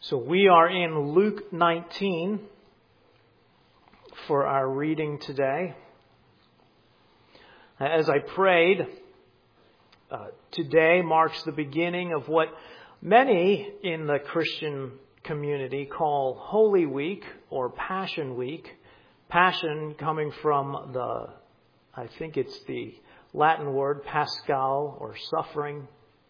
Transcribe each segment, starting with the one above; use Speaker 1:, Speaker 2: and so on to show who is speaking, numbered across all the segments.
Speaker 1: So we are in Luke 19 for our reading today. As I prayed, today marks the beginning of what many in the Christian community call Holy Week or Passion Week. Passion coming from I think it's the Latin word Pascal, or suffering.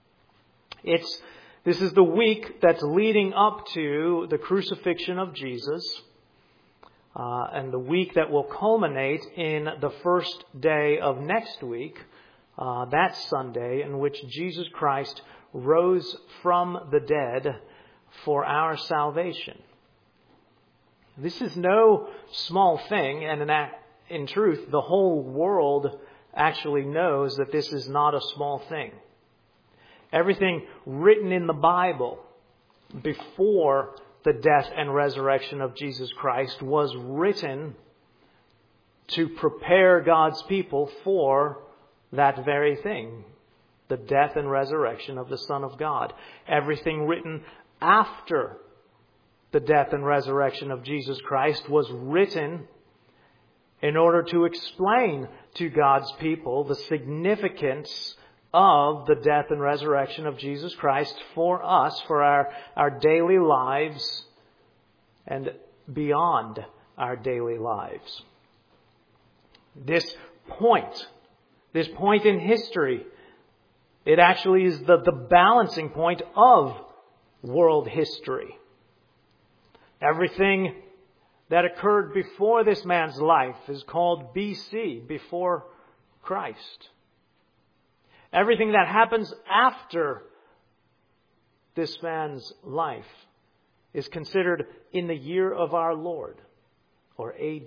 Speaker 1: This is the week that's leading up to the crucifixion of Jesus, and the week that will culminate in the first day of next week, that Sunday, in which Jesus Christ rose from the dead for our salvation. This is no small thing, and in truth, the whole world actually knows that this is not a small thing. Everything written in the Bible before the death and resurrection of Jesus Christ was written to prepare God's people for that very thing, the death and resurrection of the Son of God. Everything written after the death and resurrection of Jesus Christ was written in order to explain to God's people the significance of the death and resurrection of Jesus Christ for us, for our daily lives and beyond our daily lives. This point in history, it actually is the balancing point of world history. Everything that occurred before this man's life is called BC, before Christ. Everything that happens after this man's life is considered in the year of our Lord, or AD.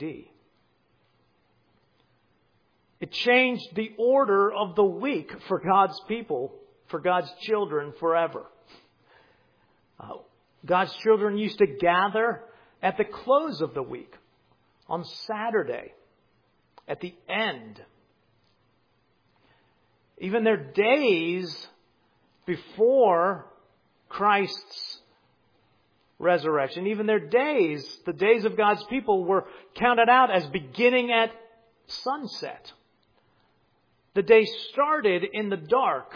Speaker 1: It changed the order of the week for God's people, for God's children forever. God's children used to gather at the close of the week, on Saturday, at the end. Even their days before Christ's resurrection, even their days, the days of God's people, were counted out as beginning at sunset. The day started in the dark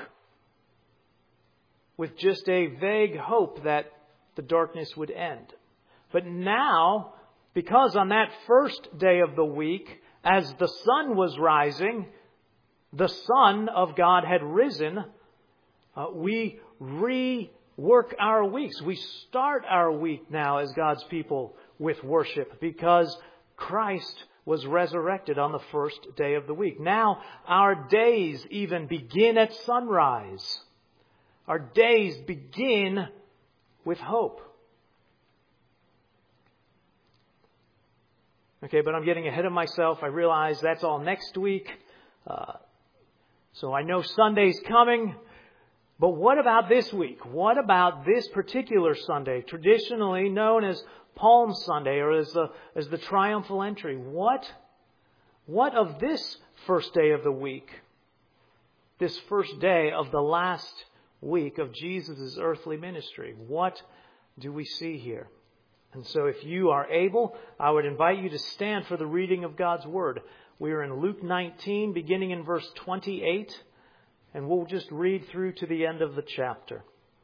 Speaker 1: with just a vague hope that the darkness would end. But now, because on that first day of the week, as the sun was rising, the Son of God had risen, we rework our weeks. We start our week now as God's people with worship because Christ was resurrected on the first day of the week. Now our days even begin at sunrise. Our days begin with hope. Okay, but I'm getting ahead of myself. I realize that's all next week. So I know Sunday's coming, but what about this week? What about this particular Sunday, traditionally known as Palm Sunday or as the triumphal entry? What of this first day of the week, this first day of the last week of Jesus' earthly ministry? What do we see here? And so if you are able, I would invite you to stand for the reading of God's Word. We are in Luke 19, beginning in verse 28, and we'll just read through to the end of the chapter.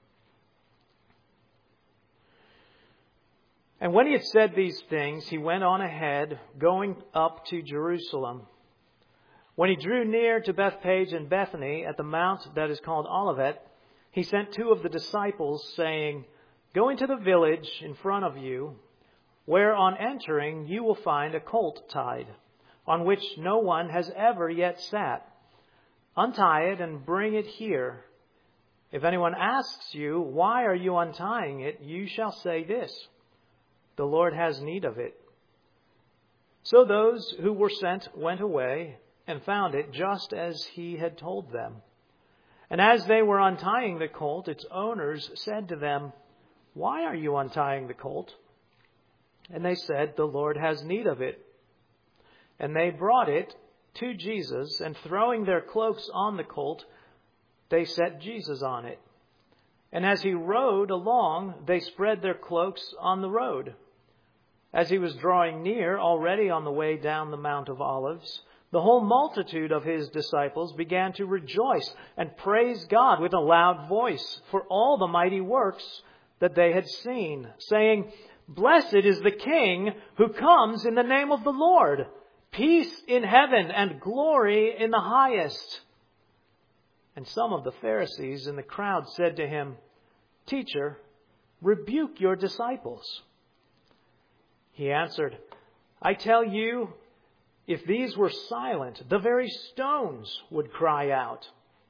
Speaker 1: And when he had said these things, he went on ahead, going up to Jerusalem. When he drew near to Bethphage and Bethany at the mount that is called Olivet, he sent two of the disciples, saying, "Go into the village in front of you, where on entering you will find a colt tied, on which no one has ever yet sat. Untie it and bring it here. If anyone asks you, 'Why are you untying it?' you shall say this, 'The Lord has need of it.'" So those who were sent went away and found it just as he had told them. And as they were untying the colt, its owners said to them, "Why are you untying the colt?" And they said, "The Lord has need of it." And they brought it to Jesus, and throwing their cloaks on the colt, they set Jesus on it. And as he rode along, they spread their cloaks on the road. As he was drawing near, already on the way down the Mount of Olives, the whole multitude of his disciples began to rejoice and praise God with a loud voice for all the mighty works that they had seen, saying, "Blessed is the King who comes in the name of the Lord. Peace in heaven and glory in the highest." And some of the Pharisees in the crowd said to him, "Teacher, rebuke your disciples." He answered, "I tell you, if these were silent, the very stones would cry out."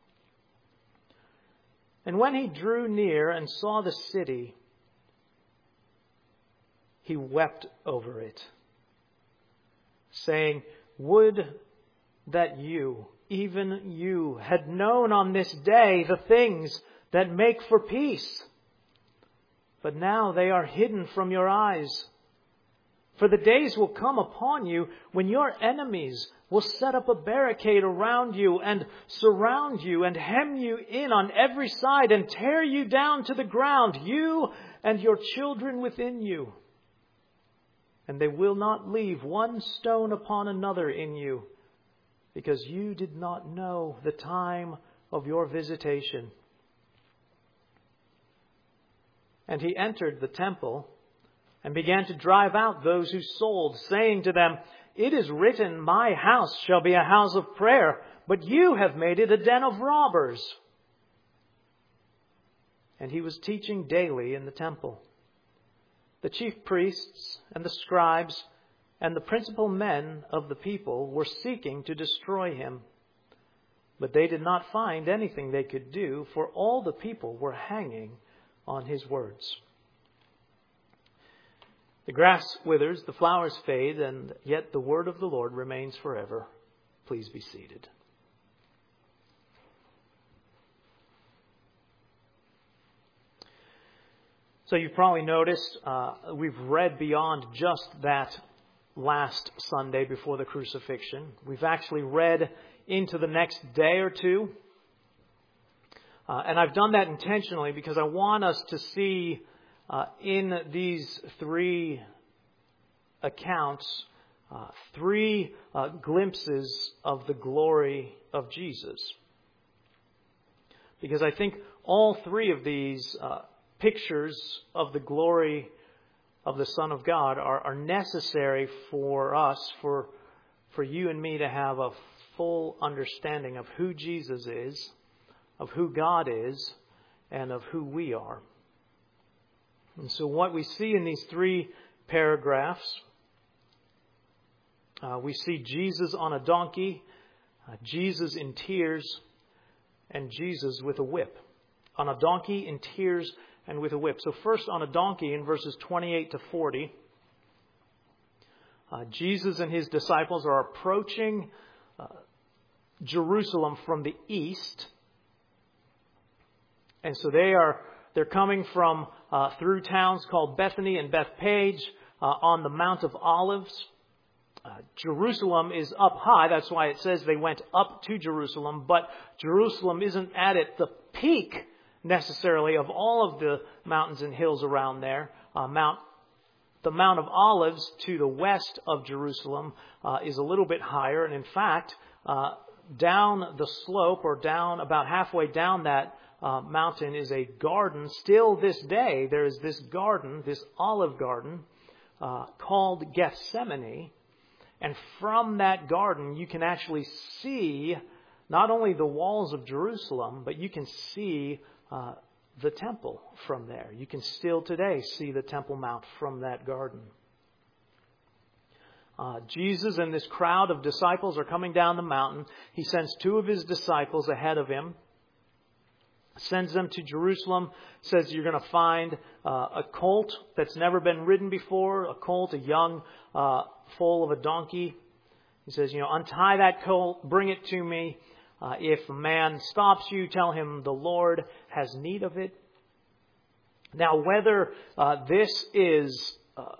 Speaker 1: And when he drew near and saw the city, he wept over it, saying, "Would that you, even you, had known on this day the things that make for peace. But now they are hidden from your eyes. For the days will come upon you when your enemies will set up a barricade around you and surround you and hem you in on every side and tear you down to the ground, you and your children within you. And they will not leave one stone upon another in you, because you did not know the time of your visitation." And he entered the temple and began to drive out those who sold, saying to them, "It is written, 'My house shall be a house of prayer,' but you have made it a den of robbers." And he was teaching daily in the temple. The chief priests and the scribes and the principal men of the people were seeking to destroy him. But they did not find anything they could do, for all the people were hanging on his words. The grass withers, the flowers fade, and yet the word of the Lord remains forever. Please be seated. So you've probably noticed we've read beyond just that last Sunday before the crucifixion. We've actually read into the next day or two. And I've done that intentionally because I want us to see in these three accounts, three glimpses of the glory of Jesus. Because I think all three of these pictures of the glory of the Son of God are necessary for us, for you and me to have a full understanding of who Jesus is, of who God is, and of who we are. And so what we see in these three paragraphs, we see Jesus on a donkey, Jesus in tears, and Jesus with a whip. On a donkey, in tears, and with a whip. So first on a donkey in verses 28 to 40, Jesus and his disciples are approaching Jerusalem from the east. And so they're coming from through towns called Bethany and Bethpage on the Mount of Olives. Jerusalem is up high. That's why it says they went up to Jerusalem. But Jerusalem isn't at the peak necessarily of all of the mountains and hills around there. The Mount of Olives to the west of Jerusalem is a little bit higher. And in fact, down the slope or down about halfway down that mountain is a garden. Still this day, there is this garden, this olive garden called Gethsemane. And from that garden, you can actually see not only the walls of Jerusalem, but you can see the temple from there. You can still today see the Temple Mount from that garden. Jesus and this crowd of disciples are coming down the mountain. He sends two of his disciples ahead of him, sends them to Jerusalem, says you're going to find a colt that's never been ridden before, a colt, a young foal of a donkey. He says, untie that colt, bring it to me. If a man stops you, tell him the Lord has need of it. Now, whether this is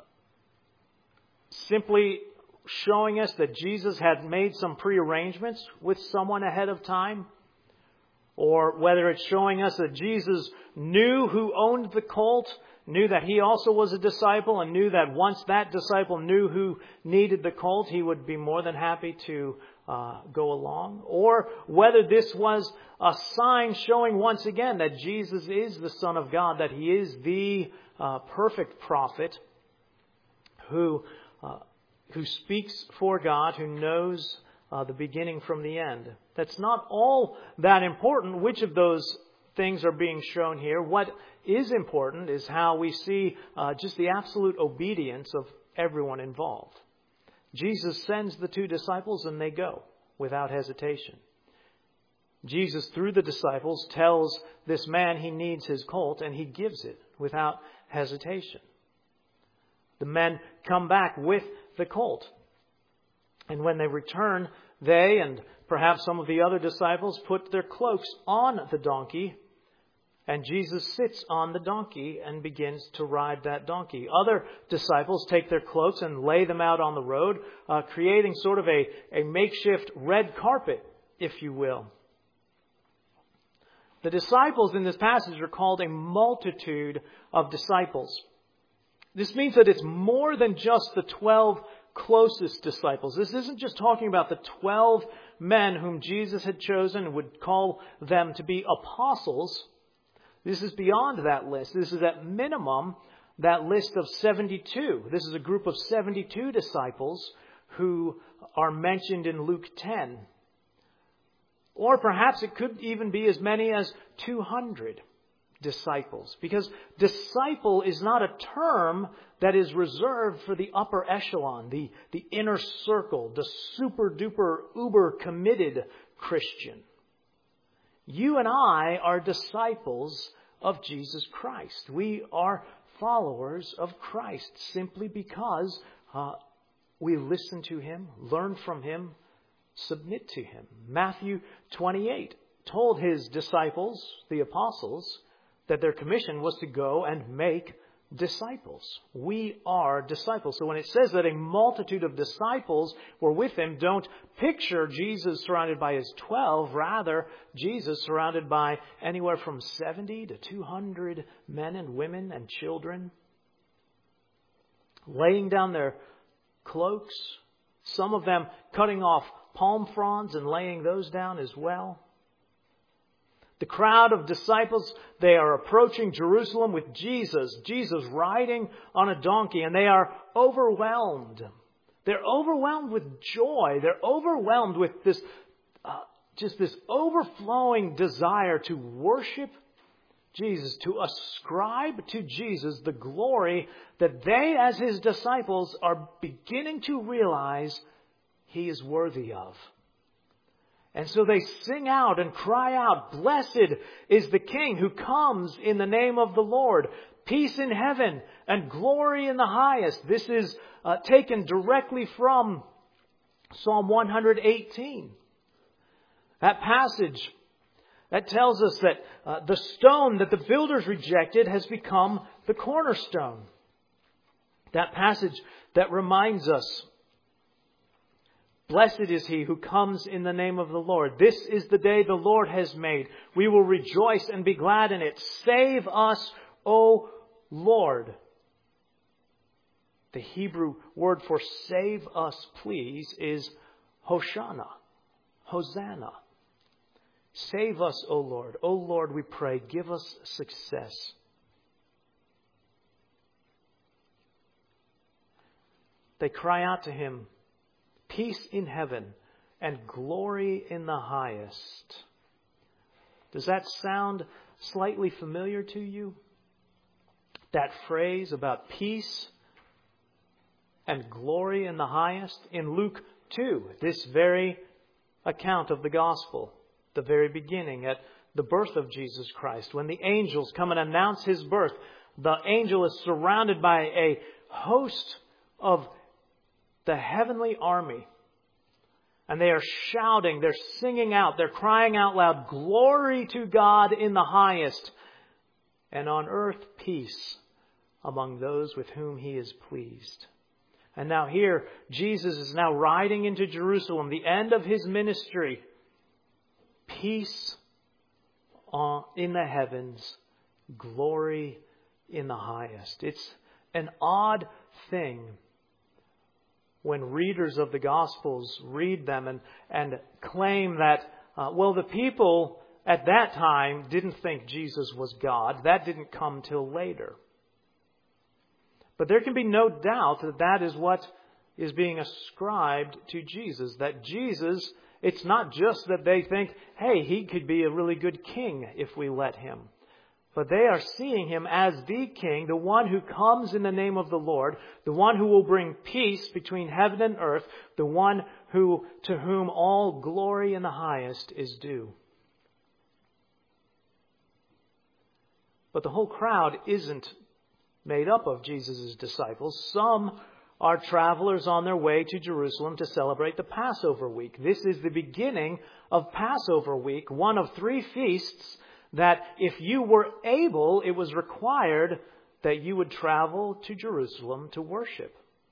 Speaker 1: simply showing us that Jesus had made some prearrangements with someone ahead of time, or whether it's showing us that Jesus knew who owned the colt, knew that he also was a disciple, and knew that once that disciple knew who needed the colt, he would be more than happy to go along. Or whether this was a sign showing once again that Jesus is the Son of God, that he is the perfect prophet who speaks for God, who knows the beginning from the end. That's not all that important which of those things are being shown here. What is important is how we see just the absolute obedience of everyone involved. Jesus sends the 2 disciples and they go without hesitation. Jesus, through the disciples, tells this man he needs his colt, and he gives it without hesitation. The men come back with the colt. And when they return, they and perhaps some of the other disciples put their cloaks on the donkey, and Jesus sits on the donkey and begins to ride that donkey. Other disciples take their cloaks and lay them out on the road, creating sort of a makeshift red carpet, if you will. The disciples in this passage are called a multitude of disciples. This means that it's more than just the 12 closest disciples. This isn't just talking about the 12 men whom Jesus had chosen and would call them to be apostles. This is beyond that list. This is at minimum that list of 72. This is a group of 72 disciples who are mentioned in Luke 10. Or perhaps it could even be as many as 200 disciples. Because disciple is not a term that is reserved for the upper echelon, the inner circle, the super duper uber committed Christian. You and I are disciples of Jesus Christ. We are followers of Christ simply because we listen to Him, learn from Him, submit to Him. Matthew 28 told His disciples, the apostles, that their commission was to go and make disciples. We are disciples. So when it says that a multitude of disciples were with Him, don't picture Jesus surrounded by His 12. Rather, Jesus surrounded by anywhere from 70 to 200 men and women and children, laying down their cloaks, some of them cutting off palm fronds and laying those down as well. The crowd of disciples, they are approaching Jerusalem with Jesus riding on a donkey, and they are overwhelmed. They're overwhelmed with joy. They're overwhelmed with this, just this overflowing desire to worship Jesus, to ascribe to Jesus the glory that they, as His disciples, are beginning to realize He is worthy of. And so they sing out and cry out, "Blessed is the King who comes in the name of the Lord. Peace in heaven and glory in the highest." This is taken directly from Psalm 118. That passage that tells us that the stone that the builders rejected has become the cornerstone. That passage that reminds us, "Blessed is he who comes in the name of the Lord. This is the day the Lord has made. We will rejoice and be glad in it. Save us, O Lord." The Hebrew word for save us, please, is Hoshana, Hosanna. Save us, O Lord. O Lord, we pray, give us success. They cry out to Him, "Peace in heaven and glory in the highest." Does that sound slightly familiar to you? That phrase about peace and glory in the highest? In Luke 2, this very account of the gospel, the very beginning, at the birth of Jesus Christ, when the angels come and announce His birth, the angel is surrounded by a host of the heavenly army. And they are shouting, they're singing out, they're crying out loud, "Glory to God in the highest, and on earth peace among those with whom He is pleased." And now here, Jesus is now riding into Jerusalem, the end of His ministry. Peace in the heavens, glory in the highest. It's an odd thing when readers of the Gospels read them and claim that, the people at that time didn't think Jesus was God. That didn't come till later. But there can be no doubt that that is what is being ascribed to Jesus. That Jesus, it's not just that they think, hey, he could be a really good king if we let him. But they are seeing him as the king, the one who comes in the name of the Lord, the one who will bring peace between heaven and earth, the one to whom all glory in the highest is due. But the whole crowd isn't made up of Jesus' disciples. Some are travelers on their way to Jerusalem to celebrate the Passover week. This is the beginning of Passover week, one of 3 feasts that if you were able, it was required that you would travel to Jerusalem to worship.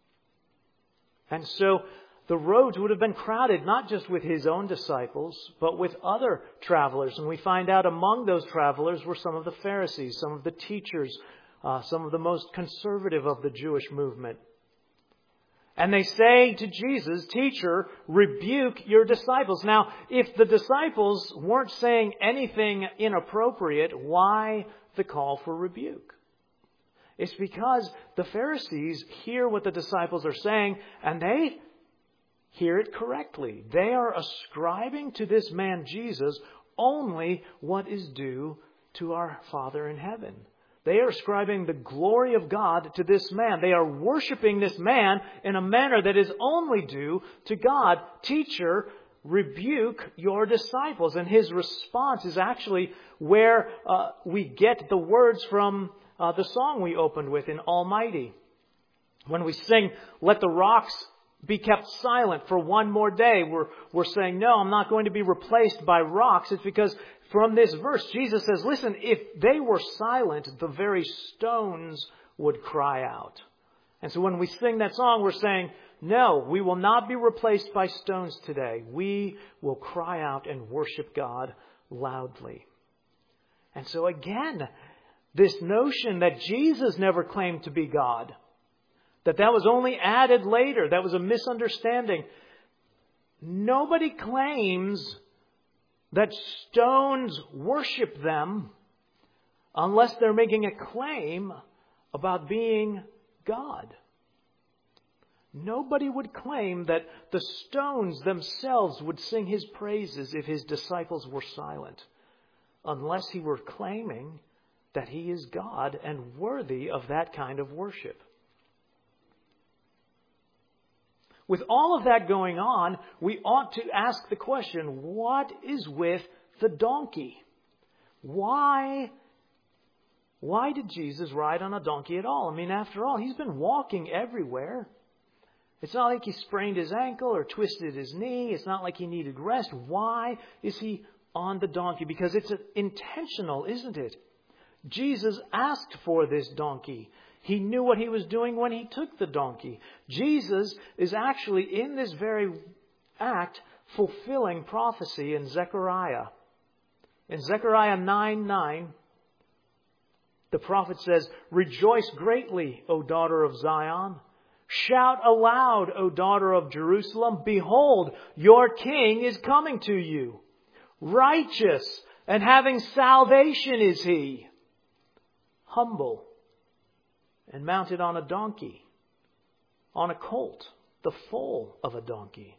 Speaker 1: And so the roads would have been crowded, not just with his own disciples, but with other travelers. And we find out among those travelers were some of the Pharisees, some of the teachers, some of the most conservative of the Jewish movement. And they say to Jesus, "Teacher, rebuke your disciples." Now, if the disciples weren't saying anything inappropriate, why the call for rebuke? It's because the Pharisees hear what the disciples are saying, and they hear it correctly. They are ascribing to this man Jesus only what is due to our Father in heaven. They are ascribing the glory of God to this man. They are worshiping this man in a manner that is only due to God. "Teacher, rebuke your disciples." And his response is actually where we get the words from the song we opened with in Almighty. When we sing, "Let the rocks be kept silent for one more day," we're saying, no, I'm not going to be replaced by rocks. It's because from this verse, Jesus says, listen, if they were silent, the very stones would cry out. And so when we sing that song, we're saying, no, we will not be replaced by stones today. We will cry out and worship God loudly. And so again, this notion that Jesus never claimed to be God, that was only added later, that was a misunderstanding. Nobody claims that stones worship them unless they're making a claim about being God. Nobody would claim that the stones themselves would sing his praises if his disciples were silent, unless he were claiming that he is God and worthy of that kind of worship. With all of that going on, we ought to ask the question, what is with the donkey? Why did Jesus ride on a donkey at all? I mean, after all, he's been walking everywhere. It's not like he sprained his ankle or twisted his knee. It's not like he needed rest. Why is he on the donkey? Because it's intentional, isn't it? Jesus asked for this donkey. He knew what he was doing when he took the donkey. Jesus is actually in this very act fulfilling prophecy in Zechariah. In Zechariah 9:9, the prophet says, "Rejoice greatly, O daughter of Zion. Shout aloud, O daughter of Jerusalem. Behold, your king is coming to you. Righteous and having salvation is he. Humble and mounted on a donkey, on a colt, the foal of a donkey."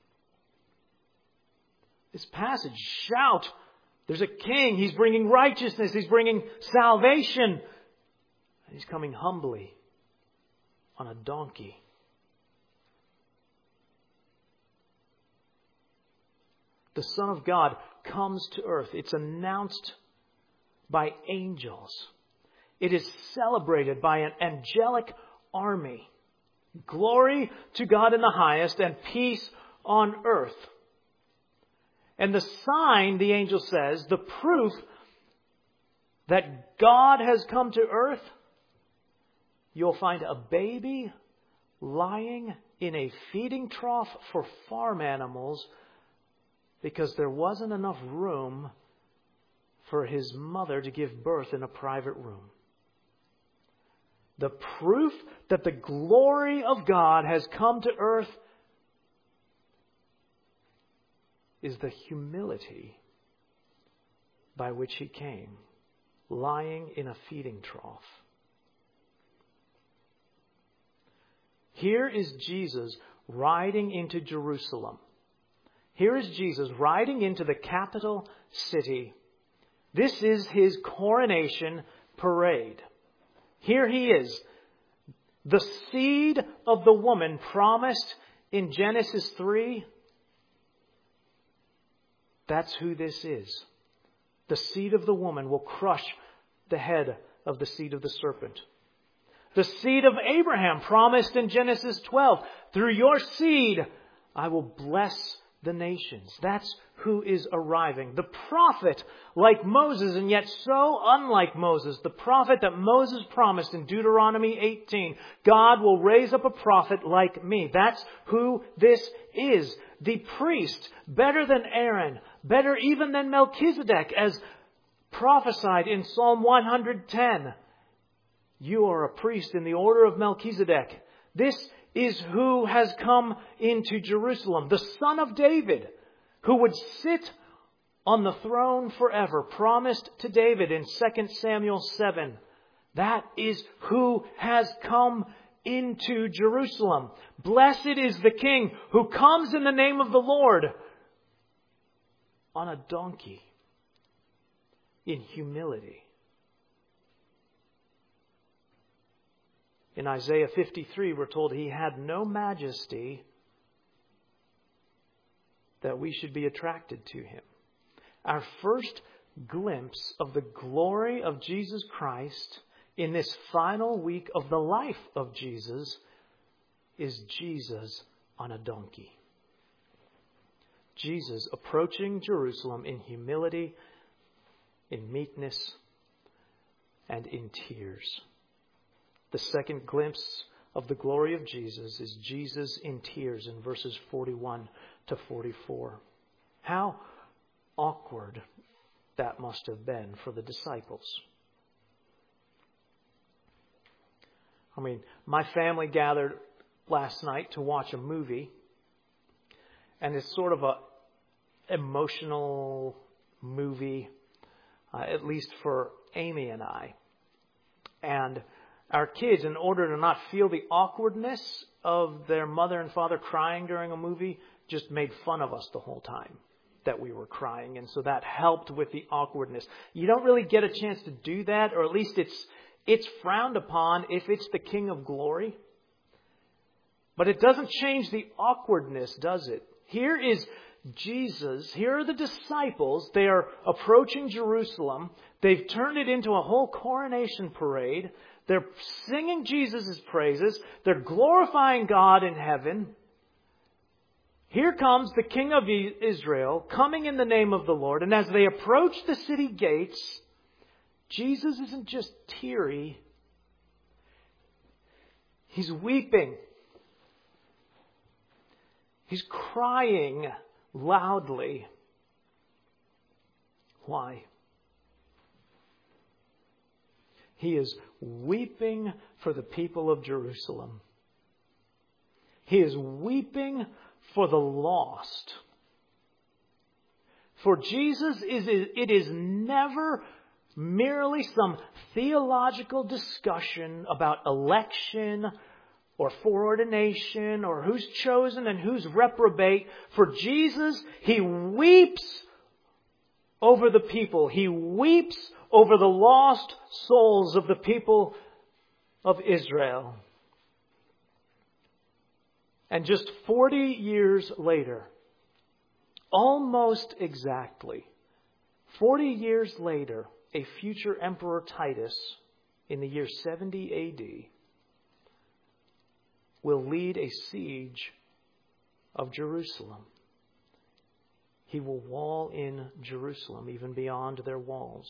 Speaker 1: This passage, shout, there's a king. He's bringing righteousness. He's bringing salvation. And he's coming humbly on a donkey. The Son of God comes to earth. It's announced by angels. It is celebrated by an angelic army. Glory to God in the highest and peace on earth. And the sign, the angel says, the proof that God has come to earth, you'll find a baby lying in a feeding trough for farm animals because there wasn't enough room for his mother to give birth in a private room. The proof that the glory of God has come to earth is the humility by which he came, lying in a feeding trough. Here is Jesus riding into Jerusalem. Here is Jesus riding into the capital city. This is his coronation parade. Here he is, the seed of the woman promised in Genesis 3. That's who this is. The seed of the woman will crush the head of the seed of the serpent. The seed of Abraham promised in Genesis 12. Through your seed, I will bless the nations. That's who is arriving. The prophet, like Moses, and yet so unlike Moses. The prophet that Moses promised in Deuteronomy 18. God will raise up a prophet like me. That's who this is. The priest, better than Aaron, better even than Melchizedek, as prophesied in Psalm 110. You are a priest in the order of Melchizedek. This is who has come into Jerusalem. The Son of David, who would sit on the throne forever, promised to David in 2 Samuel 7. That is who has come into Jerusalem. Blessed is the King who comes in the name of the Lord on a donkey in humility. In Isaiah 53, we're told he had no majesty that we should be attracted to him. Our first glimpse of the glory of Jesus Christ in this final week of the life of Jesus is Jesus on a donkey. Jesus approaching Jerusalem in humility, in meekness, and in tears. The second glimpse of the glory of Jesus is Jesus in tears in verses 41 to 44. How awkward that must have been for the disciples. I mean, my family gathered last night to watch a movie, and it's sort of a emotional movie, at least for Amy and I. And our kids, in order to not feel the awkwardness of their mother and father crying during a movie, just made fun of us the whole time that we were crying. And so that helped with the awkwardness. You don't really get a chance to do that, or at least it's frowned upon if it's the King of Glory. But it doesn't change the awkwardness, does it? Here is Jesus. Here are the disciples. They are approaching Jerusalem. They've turned it into a whole coronation parade. They're singing Jesus' praises. They're glorifying God in heaven. Here comes the King of Israel, coming in the name of the Lord. And as they approach the city gates, Jesus isn't just teary. He's weeping. He's crying loudly. Why? He is weeping for the people of Jerusalem. He is weeping for the lost. For Jesus, it is never merely some theological discussion about election or foreordination or who's chosen and who's reprobate. For Jesus, He weeps over the people. He weeps over the lost souls of the people of Israel. And just 40 years later, almost exactly, 40 years later, a future Emperor Titus, in the year 70 A.D., will lead a siege of Jerusalem. He will wall in Jerusalem, even beyond their walls.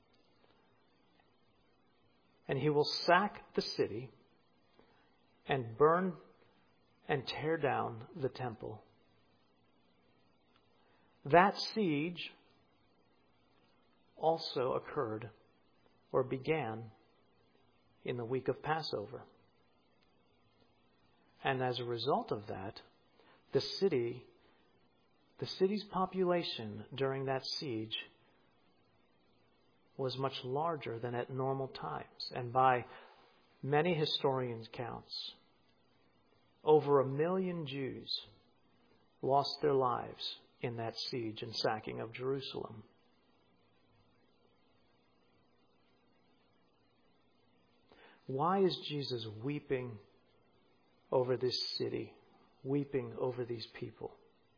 Speaker 1: And he will sack the city and burn and tear down the temple. That siege also occurred or began in the week of Passover. And as a result of that, the city's population during that siege was much larger than at normal times. And by many historians' counts, over 1 million Jews lost their lives in that siege and sacking of Jerusalem. Why is Jesus weeping over this city, weeping over these people?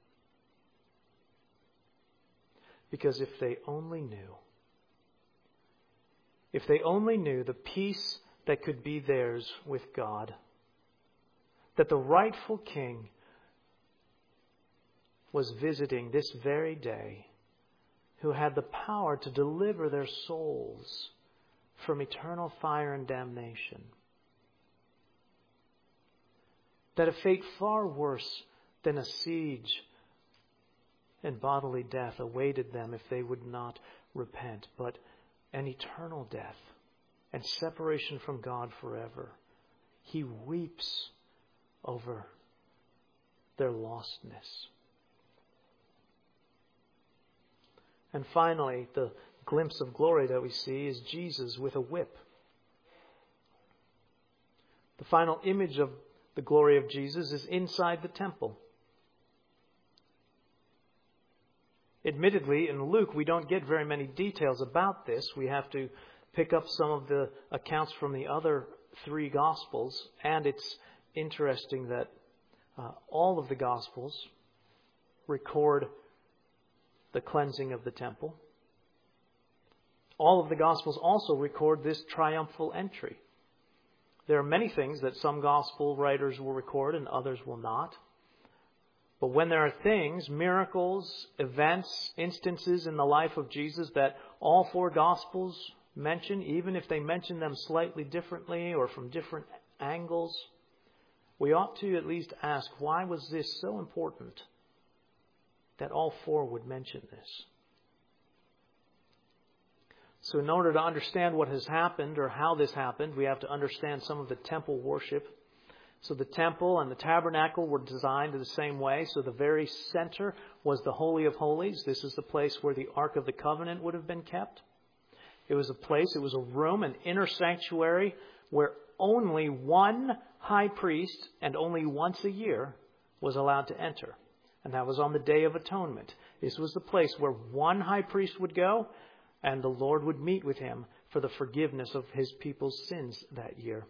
Speaker 1: Because if they only knew the peace that could be theirs with God, that the rightful King was visiting this very day, who had the power to deliver their souls from eternal fire and damnation, that a fate far worse than a siege and bodily death awaited them if they would not repent, but an eternal death and separation from God forever. He weeps over their lostness. And finally, the glimpse of glory that we see is Jesus with a whip. The final image of the glory of Jesus is inside the temple. Admittedly, in Luke, we don't get very many details about this. We have to pick up some of the accounts from the other 3 Gospels. And it's interesting that all of the Gospels record the cleansing of the temple. All of the Gospels also record this triumphal entry. There are many things that some Gospel writers will record and others will not. But when there are things, miracles, events, instances in the life of Jesus that all 4 Gospels mention, even if they mention them slightly differently or from different angles, we ought to at least ask, why was this so important that all 4 would mention this? So in order to understand what has happened or how this happened, we have to understand some of the temple worship. So the temple and the tabernacle were designed in the same way. So the very center was the Holy of Holies. This is the place where the Ark of the Covenant would have been kept. It was a room, an inner sanctuary, where only one high priest and only once a year was allowed to enter. And that was on the Day of Atonement. This was the place where one high priest would go, and the Lord would meet with him for the forgiveness of his people's sins that year.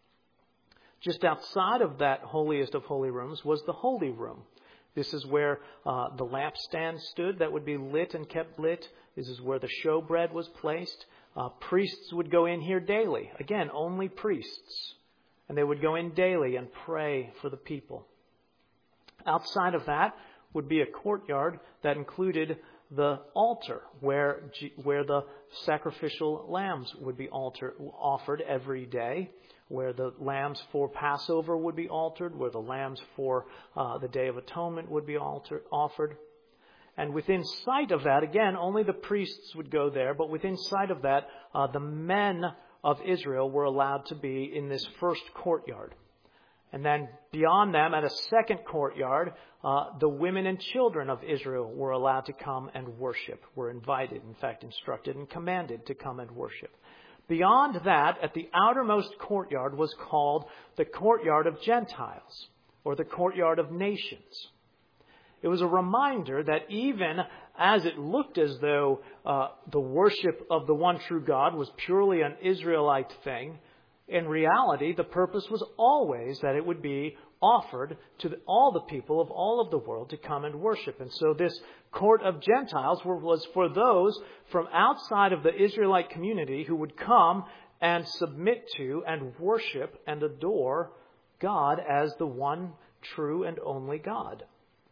Speaker 1: Just outside of that holiest of holy rooms was the holy room. This is where the lampstand stood that would be lit and kept lit. This is where the showbread was placed. Priests would go in here daily. Again, only priests. And they would go in daily and pray for the people. Outside of that would be a courtyard that included the altar where the sacrificial lambs would be offered every day, where the lambs for Passover would be altered, where the lambs for the Day of Atonement would be offered. And within sight of that, again, only the priests would go there, but within sight of that, the men of Israel were allowed to be in this first courtyard. And then beyond them, at a second courtyard, the women and children of Israel were allowed to come and worship, were invited, in fact, instructed and commanded to come and worship. Beyond that, at the outermost courtyard was called the courtyard of Gentiles, or the courtyard of nations. It was a reminder that even as it looked as though the worship of the one true God was purely an Israelite thing, in reality, the purpose was always that it would be offered to all the people of all of the world to come and worship. And so this court of Gentiles was for those from outside of the Israelite community who would come and submit to and worship and adore God as the one true and only God.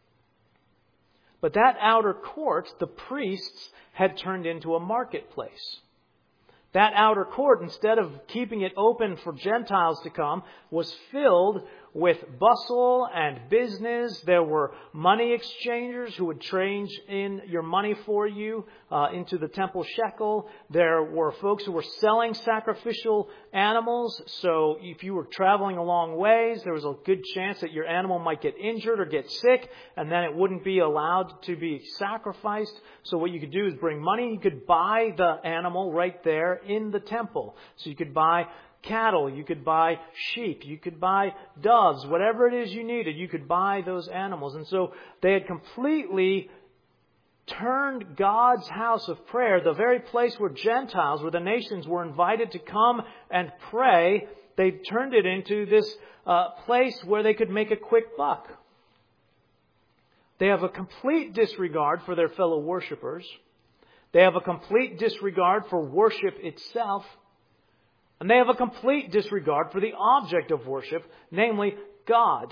Speaker 1: But that outer court, the priests had turned into a marketplace. That outer court, instead of keeping it open for Gentiles to come, was filled with bustle and business. There were money exchangers who would change in your money for you into the temple shekel. There were folks who were selling sacrificial animals. So if you were traveling a long ways, there was a good chance that your animal might get injured or get sick, and then it wouldn't be allowed to be sacrificed. So what you could do is bring money. You could buy the animal right there in the temple. So you could buy cattle, you could buy sheep, you could buy doves, whatever it is you needed, you could buy those animals. And so they had completely turned God's house of prayer, the very place where Gentiles, where the nations were invited to come and pray, they turned it into this place where they could make a quick buck. They have a complete disregard for their fellow worshipers. They have a complete disregard for worship itself. And they have a complete disregard for the object of worship, namely God.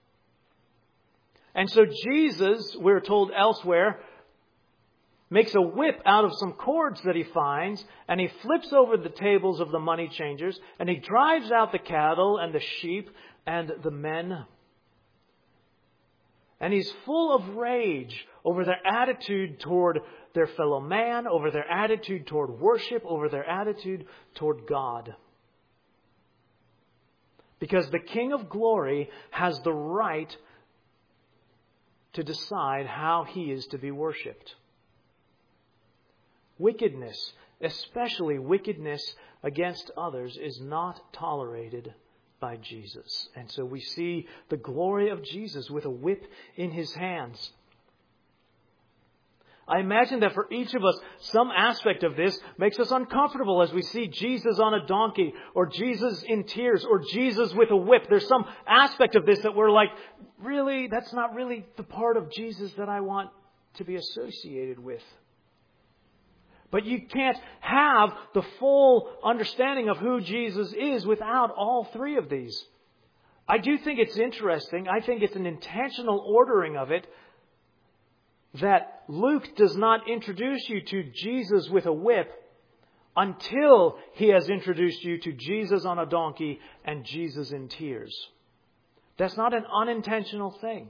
Speaker 1: And so Jesus, we're told elsewhere, makes a whip out of some cords that he finds, and he flips over the tables of the money changers, and he drives out the cattle and the sheep and the men. And he's full of rage over their attitude toward their fellow man, over their attitude toward worship, over their attitude toward God. Because the King of Glory has the right to decide how he is to be worshipped. Wickedness, especially wickedness against others, is not tolerated by Jesus. And so we see the glory of Jesus with a whip in his hands. I imagine that for each of us, some aspect of this makes us uncomfortable as we see Jesus on a donkey, or Jesus in tears, or Jesus with a whip. There's some aspect of this that we're like, really, that's not really the part of Jesus that I want to be associated with. But you can't have the full understanding of who Jesus is without all three of these. I do think it's interesting. I think it's an intentional ordering of it that Luke does not introduce you to Jesus with a whip until he has introduced you to Jesus on a donkey and Jesus in tears. That's not an unintentional thing.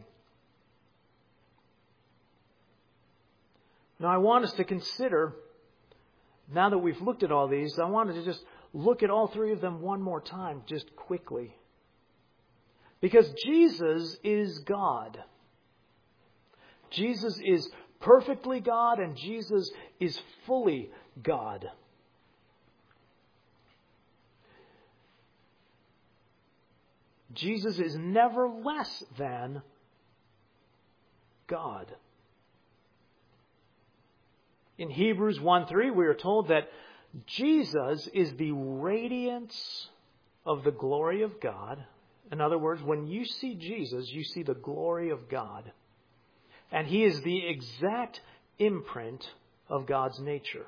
Speaker 1: Now I want us to consider, now that we've looked at all these, I wanted to just look at all three of them one more time, just quickly. Because Jesus is God. Jesus is perfectly God, and Jesus is fully God. Jesus is never less than God. In Hebrews 1:3, we are told that Jesus is the radiance of the glory of God. In other words, when you see Jesus, you see the glory of God. And he is the exact imprint of God's nature.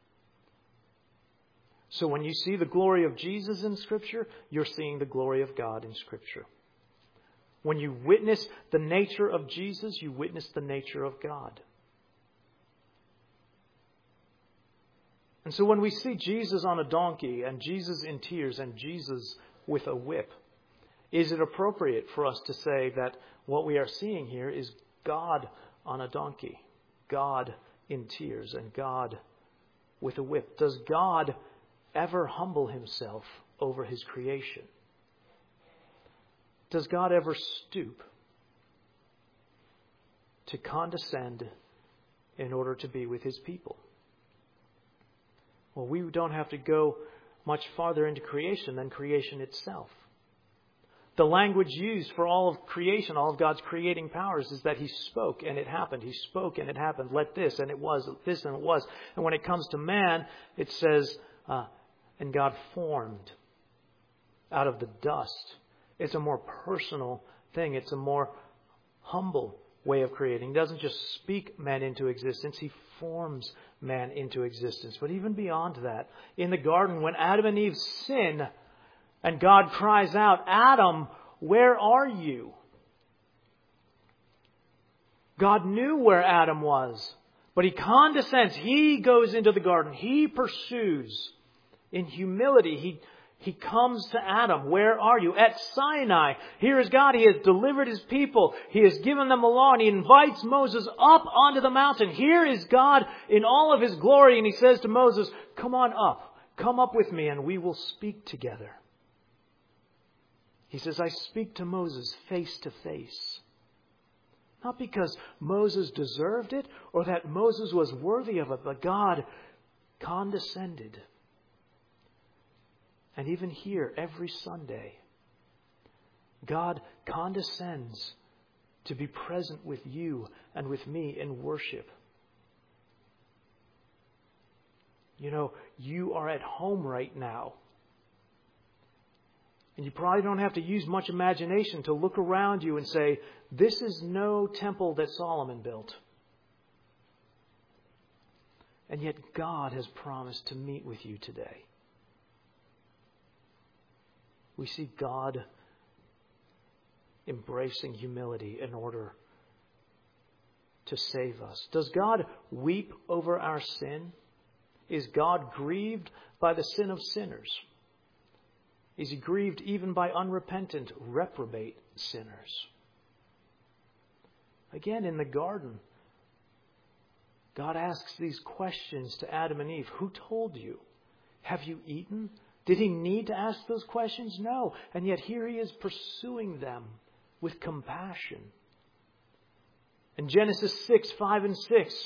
Speaker 1: So when you see the glory of Jesus in Scripture, you're seeing the glory of God in Scripture. When you witness the nature of Jesus, you witness the nature of God. And so when we see Jesus on a donkey and Jesus in tears and Jesus with a whip, is it appropriate for us to say that what we are seeing here is God on a donkey, God in tears, and God with a whip? Does God ever humble himself over his creation? Does God ever stoop to condescend in order to be with his people? Well, we don't have to go much farther into creation than creation itself. The language used for all of creation, all of God's creating powers, is that he spoke and it happened. He spoke and it happened. Let this and it was, this and it was. And when it comes to man, it says, and God formed out of the dust. It's a more personal thing. It's a more humble way of creating. He doesn't just speak man into existence. He forms man into existence. But even beyond that, in the garden, when Adam and Eve sin, and God cries out, Adam, where are you? God knew where Adam was, but he condescends. He goes into the garden. He pursues. In humility, He comes to Adam. Where are you? At Sinai. Here is God. He has delivered His people. He has given them a law, and He invites Moses up onto the mountain. Here is God in all of His glory, and He says to Moses, come on up. Come up with me, and we will speak together. He says, I speak to Moses face to face. Not because Moses deserved it or that Moses was worthy of it, but God condescended. And even here, every Sunday, God condescends to be present with you and with me in worship. You know, you are at home right now. And you probably don't have to use much imagination to look around you and say, this is no temple that Solomon built. And yet God has promised to meet with you today. We see God embracing humility in order to save us. Does God weep over our sin? Is God grieved by the sin of sinners? Is He grieved even by unrepentant, reprobate sinners? Again, in the garden, God asks these questions to Adam and Eve. Who told you? Have you eaten? Did He need to ask those questions? No. And yet here He is pursuing them with compassion. In Genesis 6, 5 and 6,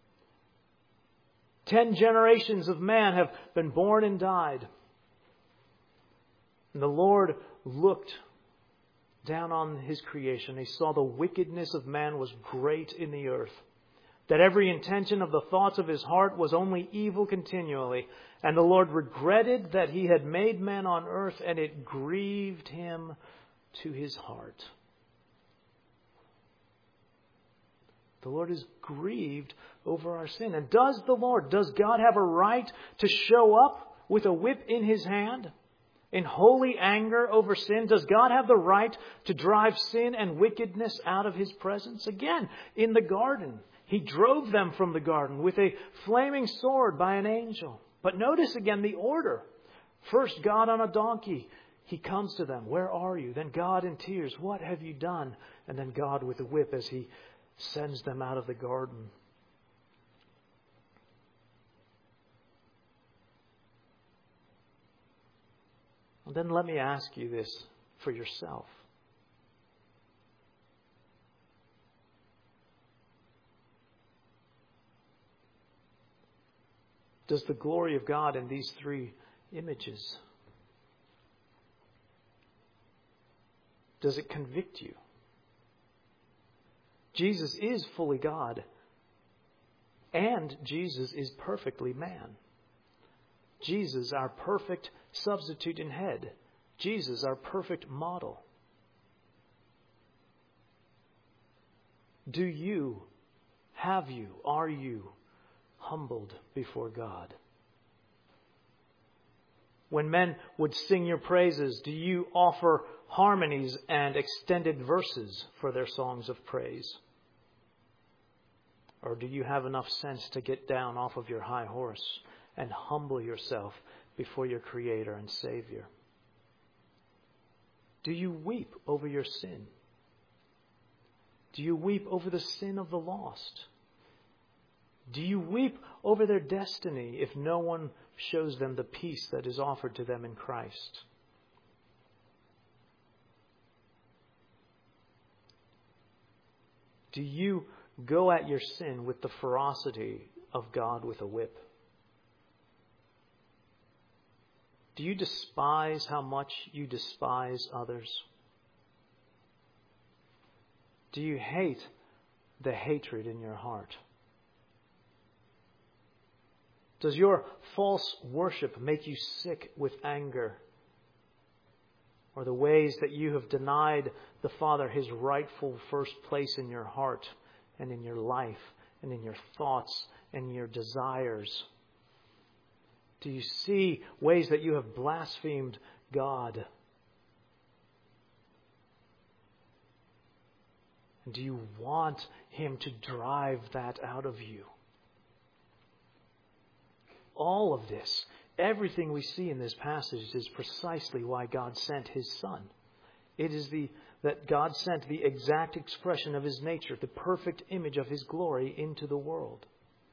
Speaker 1: 10 generations of man have been born and died. And the Lord looked down on His creation. He saw the wickedness of man was great in the earth, that every intention of the thoughts of his heart was only evil continually. And the Lord regretted that He had made man on earth, and it grieved Him to His heart. The Lord is grieved over our sin. And does God have a right to show up with a whip in His hand in holy anger over sin? Does God have the right to drive sin and wickedness out of His presence? Again, in the garden, He drove them from the garden with a flaming sword by an angel. But notice again the order. First, God on a donkey. He comes to them. Where are you? Then God in tears. What have you done? And then God with a whip as He sends them out of the garden. And then let me ask you this for yourself. Does the glory of God in these three images, does it convict you? Jesus is fully God, and Jesus is perfectly man. Jesus, our perfect substitute and head. Jesus, our perfect model. Are you humbled before God? When men would sing your praises, do you offer harmonies and extended verses for their songs of praise? Or do you have enough sense to get down off of your high horse and humble yourself before your Creator and Savior? Do you weep over your sin? Do you weep over the sin of the lost? Do you weep over their destiny if no one shows them the peace that is offered to them in Christ? Do you go at your sin with the ferocity of God with a whip? Do you despise how much you despise others? Do you hate the hatred in your heart? Does your false worship make you sick with anger? Or the ways that you have denied the Father His rightful first place in your heart and in your life and in your thoughts and your desires? Do you see ways that you have blasphemed God? And do you want Him to drive that out of you? All of this everything we see in this passage is precisely why God sent His Son. It is that God sent the exact expression of His nature, the perfect image of His glory into the world.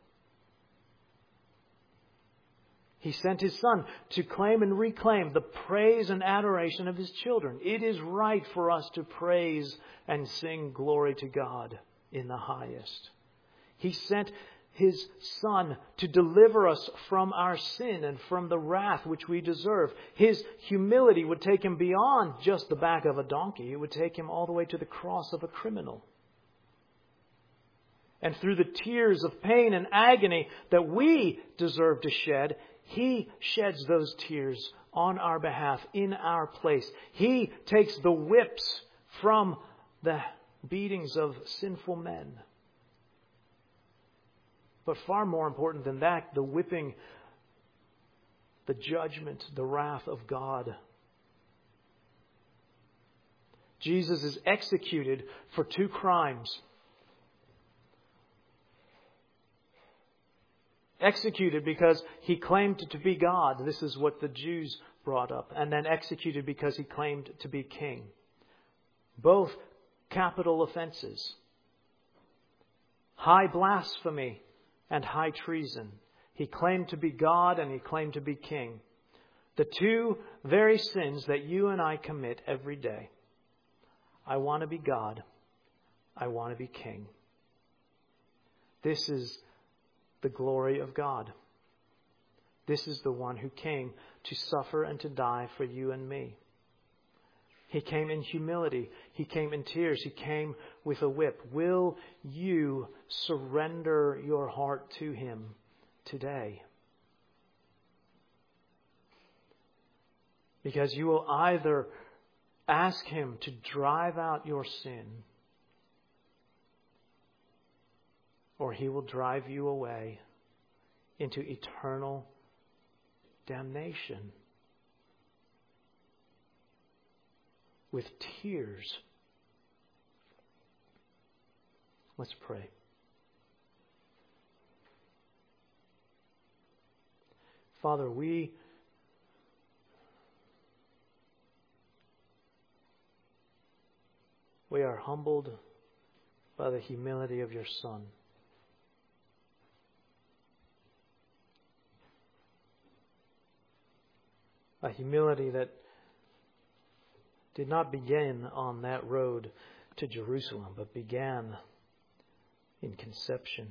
Speaker 1: He sent His Son to claim and reclaim the praise and adoration of His children. It is right for us to praise and sing glory to God in the highest. He sent His Son to deliver us from our sin and from the wrath which we deserve. His humility would take Him beyond just the back of a donkey. It would take Him all the way to the cross of a criminal. And through the tears of pain and agony that we deserve to shed, He sheds those tears on our behalf, in our place. He takes the whips from the beatings of sinful men. But far more important than that, the whipping, the judgment, the wrath of God. Jesus is executed for 2 crimes. Executed because He claimed to be God. This is what the Jews brought up. And then executed because He claimed to be king. Both capital offenses. High blasphemy and high treason. He claimed to be God and He claimed to be king. The 2 very sins that you and I commit every day. I want to be God. I want to be king. This is the glory of God. This is the one who came to suffer and to die for you and me. He came in humility. He came in tears. He came with a whip. Will you surrender your heart to Him today? Because you will either ask Him to drive out your sin, or He will drive you away into eternal damnation with tears. Let's pray. Father, we are humbled by the humility of your Son. A humility that did not begin on that road to Jerusalem, but began in conception.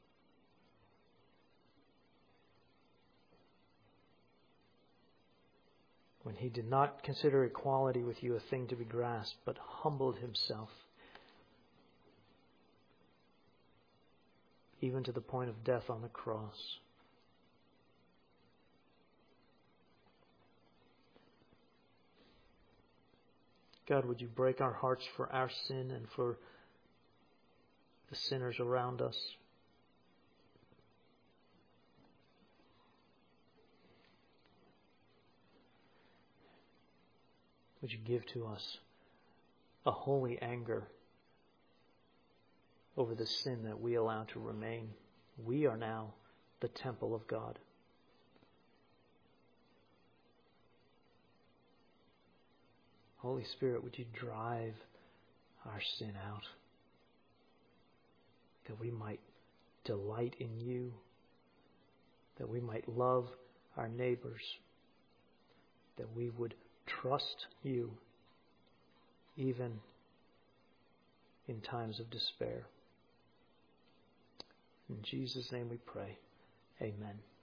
Speaker 1: When He did not consider equality with you a thing to be grasped, but humbled Himself, even to the point of death on the cross. God, would you break our hearts for our sin and for the sinners around us? Would you give to us a holy anger over the sin that we allow to remain? We are now the temple of God. Holy Spirit, would you drive our sin out, that we might delight in you, that we might love our neighbors, that we would trust you even in times of despair. In Jesus' name we pray. Amen.